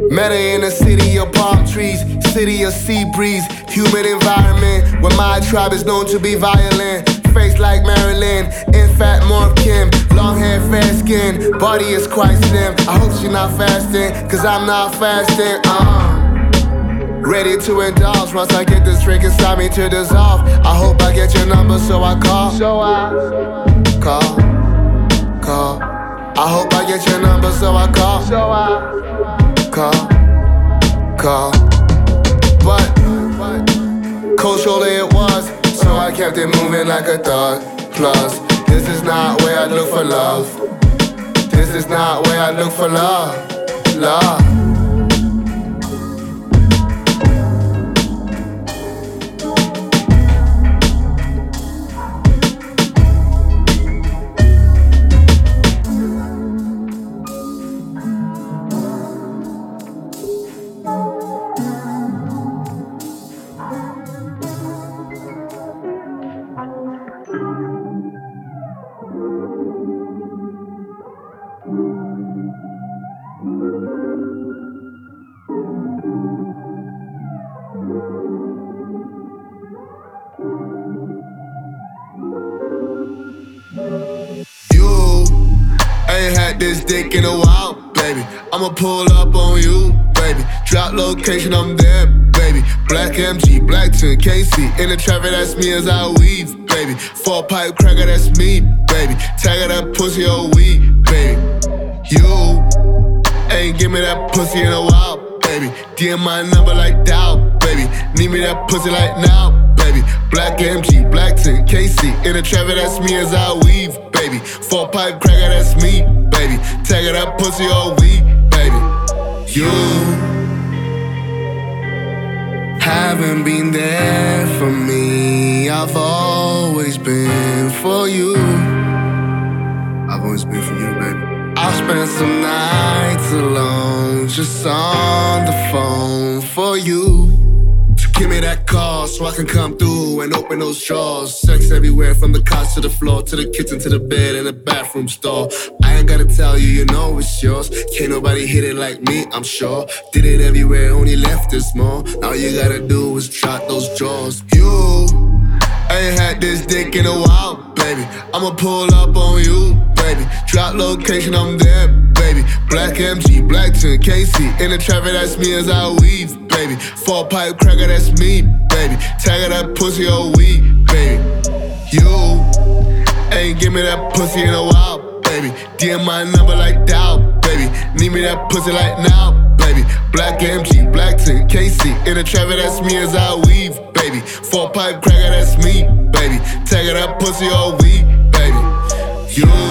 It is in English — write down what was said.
Met her in a city of palm trees, city of sea breeze, humid environment where my tribe is known to be violent. Face like Marilyn, in fat Morph Kim, long hair, fair skin, body is quite slim. I hope she not fasting, cause I'm not fasting. Ready to indulge once I get this drink inside me to dissolve. I hope I get your number so I call. Call. I hope I get your number so I call. Call. But cold shoulder it was, so I kept it moving like a thug. Plus, this is not where I look for love. This is not where I look for love. This dick in a while, baby. I'ma pull up on you, baby. Drop location, I'm there, baby. Black MG, black 10, KC. In the traffic, that's me as I weave, baby. 4-pipe cracker, that's me, baby. Tag that pussy all week, baby. You ain't give me that pussy in a while, baby. DM my number like Dow, baby. Need me that pussy like now, baby. Black MG, black 10, KC. In the traffic, that's me as I weave, baby. 4-pipe cracker, that's me, baby. Tag that pussy all week, baby. You haven't been there for me. I've always been for you. I've always been for you, baby. I've spent some nights alone, just on the phone for you. Give me that call so I can come through and open those drawers. Sex everywhere from the couch to the floor, to the kitchen, to the bed, and the bathroom stall. I ain't gotta tell you, you know it's yours. Can't nobody hit it like me, I'm sure. Did it everywhere, only left it small. All you gotta do is drop those jaws. You ain't had this dick in a while, baby. I'ma pull up on you, baby. Drop location, I'm there, baby. Black MG, black 10, KC. In the traffic, that's me as I weave, baby. 4-pipe cracker, that's me, baby. Tag that pussy all week, baby. You ain't give me that pussy in a while, baby. DM my number like Dow, baby. Need me that pussy like now, baby. Black MG, black 10, KC. In the traffic, that's me as I weave, baby. 4-pipe cracker, that's me, baby. Tag that pussy all week, baby. You